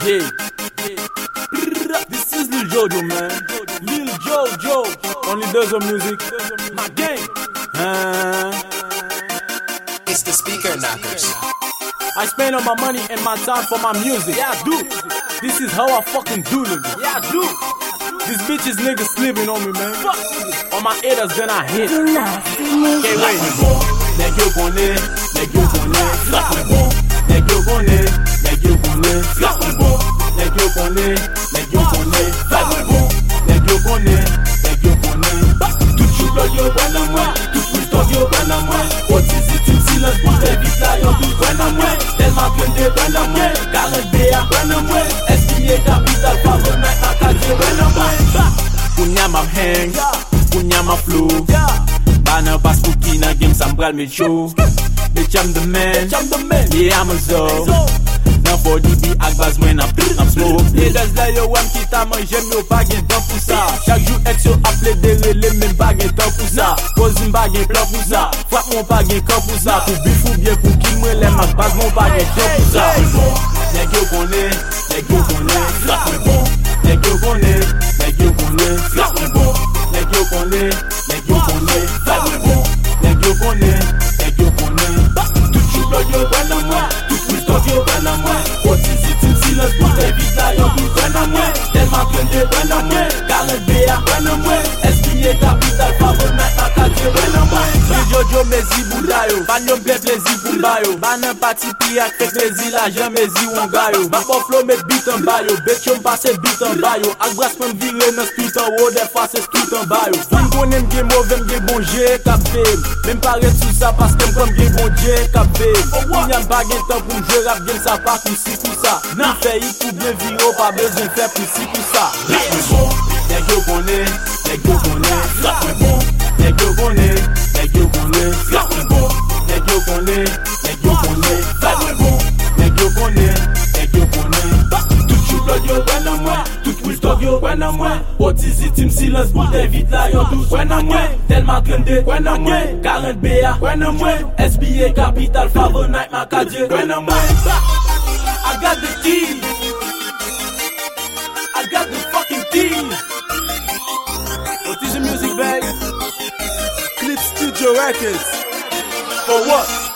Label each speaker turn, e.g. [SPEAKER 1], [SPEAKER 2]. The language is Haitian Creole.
[SPEAKER 1] Yeah. This is Lil Jojo, man. Lil Jojo. Only does on music. My gang.
[SPEAKER 2] It's the Speaker Knockers.
[SPEAKER 1] I spend all my money and my time for my music. Yeah, I do. This is how I fucking do it. Yeah, I do. These bitches niggas sleeping on me, man. Fuck. All my haters gonna hit. Okay, wait. Nèg yo connaît, nèg yo connaît, flap le bon. Nèg yo connaît, nèg yo connaît, flap le bon. Nèg yo connaît, nèg yo connaît, flap le bon. Nèg yo connaît, nèg yo connaît. Tout choulo yo ben à moi, tout puto yo ben à moi. Otisiti silence pour les vite là yo tout ben à moi. Tellement que de ben à moi, 40 BA ben à moi. SBA capital pas remettre à cadre ben à moi. Kounya ma hang, kounya ma flow. Bana pas cookie na game sam pral me show. Bitch I'm the man, yeah I'm a zo. Now for DB ak baz when I'm smoke. Niggas la yo wam ki ta manje me pa gen temps pour ça. Chaque jour ex yo appelé de relais même pas gen temps pour ça. Pose une pas gen plan pour ça. Frappe mon pas gen camp pour ça. Pour bif ou bien pour qui moi les mak baz mon pas gen temps pour ça. Nèg yo connaît, nèg yo connaît, flap le bon. Nèg yo connaît, nèg yo connaît, flap le bon. Nèg yo connaît, nèg yo connaît, flap le bon. Nèg yo connaît, nèg yo connaît. Tout choulo yo ben à moi, tout puto yo ben à moi. Otisiti silence pour les vite là yo tout ben à moi. Tellement que de ben à moi, 40 BA ben à moi. SBA capital pas remettre à cadre ben à moi. Jojo mezi bouda yo, ban yo ble plaisir pour bayo. Ban un parti pi ak fait plaisir la jamais zi on gayo. Ma pop flow met beat en bayo, bet yo passe beat en bayo. Ak brass même viré dans street en haut des fois c'est street en bayo. Fin konem gen mauvais gen bon Dieu cap fame. Même paraît tout ça parce que comme gen bon Dieu cap fame. On y a pas gen temps pour jouer rap gen ça pas pour ci pour ça. Nan fait il pour bien viro pas besoin faire pour ci pour ça. Rap le bon, nèg yo connaît, nèg yo connaît, rap le bon. Nèg yo connaît, nèg yo connaît, flap le bon. Nèg yo connaît, nèg yo connaît, flap le bon. Nèg yo connaît, nèg yo connaît. Tout choulo yo ben à moi, tout puto yo ben à moi. Otisiti silence pour les vite là yo tout ben à moi. Tellement que de ben à moi, 40 BA ben à moi. SBA capital favor night ma cadre ben à moi. I got the key, I got the fucking key. What is the music, babe? Clip Studio Records. For what?